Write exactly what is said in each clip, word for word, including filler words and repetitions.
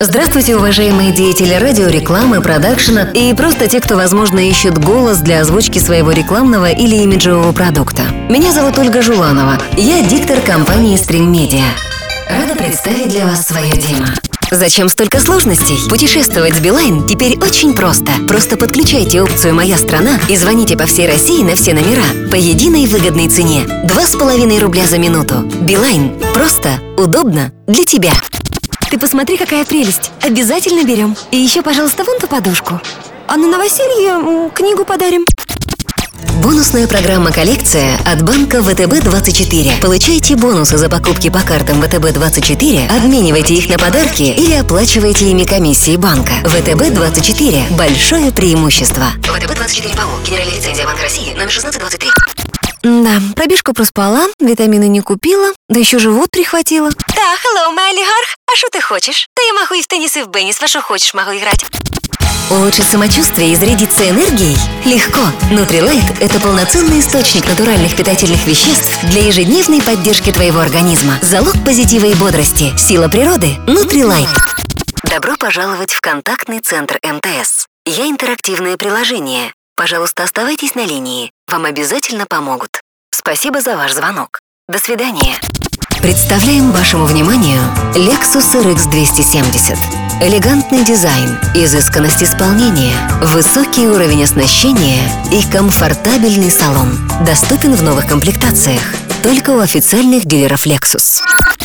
Здравствуйте, уважаемые деятели радиорекламы, продакшена и просто те, кто, возможно, ищет голос для озвучки своего рекламного или имиджевого продукта. Меня зовут Ольга Жуланова, я диктор компании Stream Media. Рада представить для вас свое демо. Зачем столько сложностей? Путешествовать с Билайн теперь очень просто. Просто подключайте опцию «Моя страна» и звоните по всей России на все номера по единой выгодной цене. Два с половиной рубля за минуту. Билайн. Просто, удобно, для тебя. Ты посмотри, какая прелесть. Обязательно берем. И еще, пожалуйста, вон ту подушку. А на новоселье книгу подарим. Бонусная программа «Коллекция» от банка вэ тэ бэ двадцать четыре. Получайте бонусы за покупки по картам вэ тэ бэ двадцать четыре, обменивайте их на подарки или оплачивайте ими комиссии банка. вэ тэ бэ двадцать четыре. Большое преимущество. вэ тэ бэ двадцать четыре ПАО. Генеральная лицензия Банка России. Номер шестнадцать двадцать три. Да, пробежку проспала, витамины не купила, да еще живот прихватила. Да, hello, мой олигарх. А что ты хочешь? Да я могу и в теннис, и в беннис, во что хочешь могу играть. Улучшить самочувствие и зарядиться энергией? Легко. Нутрилайт – это полноценный источник натуральных питательных веществ для ежедневной поддержки твоего организма. Залог позитива и бодрости. Сила природы – Нутрилайт. Добро пожаловать в контактный центр эм тэ эс. Я интерактивное приложение. Пожалуйста, оставайтесь на линии. Вам обязательно помогут. Спасибо за ваш звонок. До свидания. Представляем вашему вниманию Lexus эр икс двести семьдесят. Элегантный дизайн, изысканность исполнения, высокий уровень оснащения и комфортабельный салон. Доступен в новых комплектациях. Только у официальных дилеров Lexus.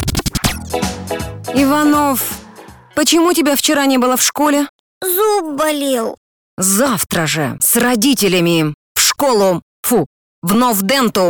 Иванов, почему тебя вчера не было в школе? Зуб болел. Завтра же с родителями в школу, фу, в Новденту.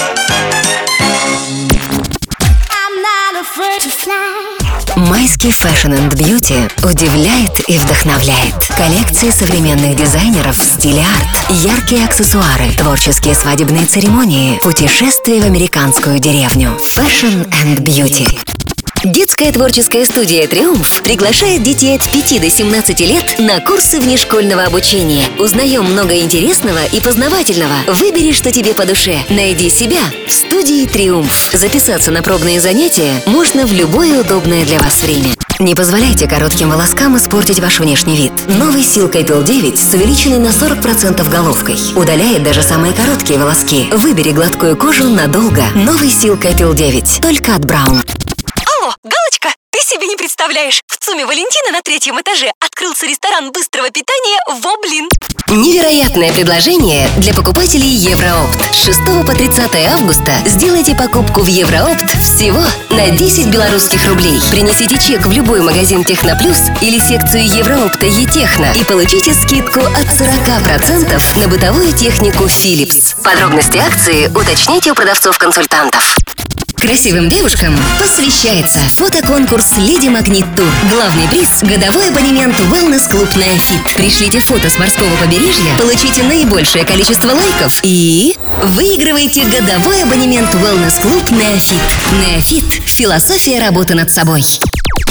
Майский Fashion энд Beauty удивляет и вдохновляет. Коллекции современных дизайнеров в стиле арт, яркие аксессуары, творческие свадебные церемонии, путешествия в американскую деревню. Fashion энд Beauty. Детская творческая студия «Триумф» приглашает детей от пяти до семнадцати лет на курсы внешкольного обучения. Узнаем много интересного и познавательного. Выбери, что тебе по душе. Найди себя в студии «Триумф». Записаться на пробные занятия можно в любое удобное для вас время. Не позволяйте коротким волоскам испортить ваш внешний вид. Новый Silk Appeal девять с увеличенной на сорок процентов головкой. Удаляет даже самые короткие волоски. Выбери гладкую кожу надолго. Новый Silk Appeal девять. Только от Браун. Алло, Галочка, ты себе не представляешь. В ЦУМе Валентина на третьем этаже открылся ресторан быстрого питания «Воблин». Невероятное предложение для покупателей Евроопт. С шестого по тридцатое августа сделайте покупку в Евроопт всего на десять белорусских рублей. Принесите чек в любой магазин Техноплюс или секцию Евроопта Е-Техно и получите скидку от сорока процентов на бытовую технику Philips. Подробности акции уточните у продавцов-консультантов. Красивым девушкам посвящается фотоконкурс «Леди Магнит Тур». Главный приз – годовой абонемент Wellness Club Неофит. Пришлите фото с морского побережья, получите наибольшее количество лайков и выигрывайте годовой абонемент Wellness Club Неофит. Неофит – философия работы над собой.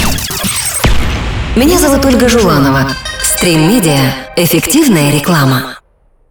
Меня зовут Ольга Жуланова. Stream Media – эффективная реклама.